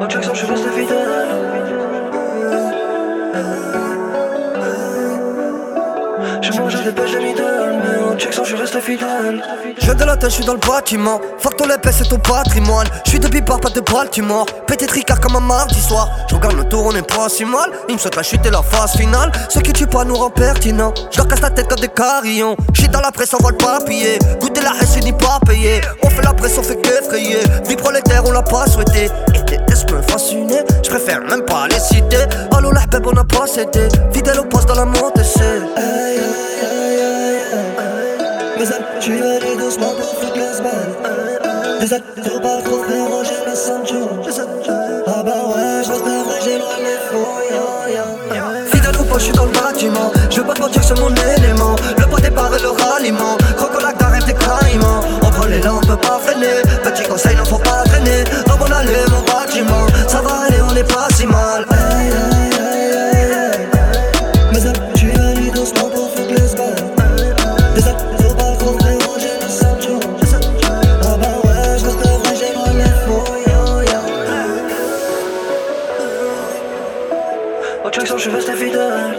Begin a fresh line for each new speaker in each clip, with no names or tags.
Au Jackson, je suis resté fidèle. J'ai mangé des pêches de middle, mais au Jackson, je suis resté fidèle.
Je de la tête, je suis dans le bâtiment. Fuck ton épée, c'est ton patrimoine. Je suis de Bipar, pas de Baltimore. Pété tricard comme un mardi soir. Je regarde le tour, on est pas si mal. Il me souhaite la chute et la phase finale. Ce qui tue pas nous rend pertinent. Je leur casse la tête comme des carillons. J'suis dans la presse, on voit le papier. Goûter la haine, c'est ni pas payé. On fait la presse, on fait qu'effrayer. Vie prolétaire, on l'a pas souhaité. Et tes tests me fasciner. J'préfère même pas les citer. Allo la beb, on a pas cédé. Fidèle au poste dans la montée, c'est.
Mais elle, tu vas aller doucement pour foutre les semaines. Des ailes, faut pas trop frérot, j'ai le Sancho. Ah bah ouais, je reste vrai, j'ai loin les fous.
Fidèle ou pas, je suis dans le bâtiment. Je veux pas te mentir, c'est mon élément. Le pas départ et le ralliement. Crocolac d'arrêt des caïmans. On prend les là, on peut pas freiner. Petit conseil, non faut pas traîner. Dans mon allée, mon bâtiment. Ça va aller, on est pas si mal.
Mais elle, tu vas aller doucement pour foutre les semaines. Des ailes, faut pas trop frérot, j'ai le Sancho. Ah bah ouais, je reste vrai, j'ai loin les fous. Au Jackson, je suis resté fidèle.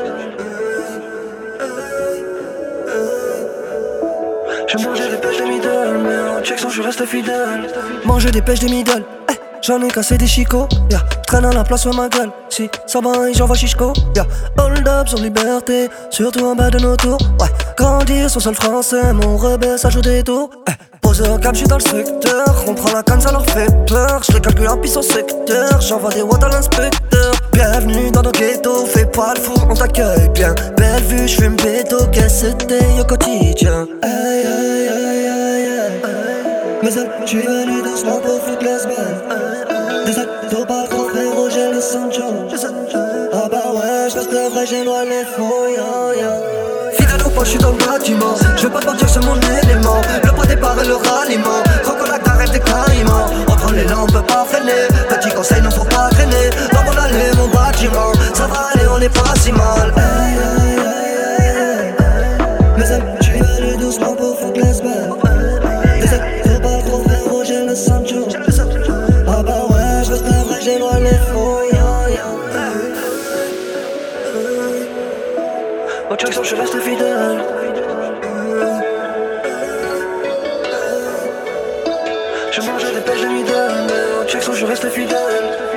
J'ai mangé des pêches de middle, mais au Jackson, je suis resté fidèle.
Manger des pêches de middle. J'en ai cassé des chicots, yeah. Traîne à la place sur ma gueule. Si ça va, j'envoie chichco, yeah. Hold up sur liberté, surtout en bas de nos tours. Ouais, grandir sur sol français, mon rebelle ça joue des tours. Posé au cap, j'suis dans le secteur. On prend la canne, ça leur fait peur. J'les calcule en piste au secteur. J'envoie des watts à l'inspecteur. Bienvenue dans nos ghettos, fais pas le fou, on t'accueille bien. Belle vue, j'fume béto, qu'est-ce que c'était au quotidien.
Mais elle, tu vas aller doucement pour foutre les semaines. Des ailes, faut pas trop frérot, j'ai le Sancho. Ah bah ouais, je reste vrai, j'ai loin les fous.
Fidèle ou pas, je suis dans le bâtiment. Je veux pas te mentir, c'est mon élément. Le pas départ et le ralliement. Crocolac d'arrêt des caïmans. On prend les là, on peut pas freiner. Petit conseil, non faut pas traîner. Dans mon allée, mon bâtiment. Ça va aller, on est pas si mal.
Mais elle, tu vas aller doucement pour foutre les semaines. Des ailes, faut pas trop frérot, j'ai le Sancho. Ah bah ouais, je reste vrai, j'ai loin les fous. Au Jackson, je suis resté fidèle. J'ai mangé des pêches de middle, mais au Jackson, je suis resté fidèle.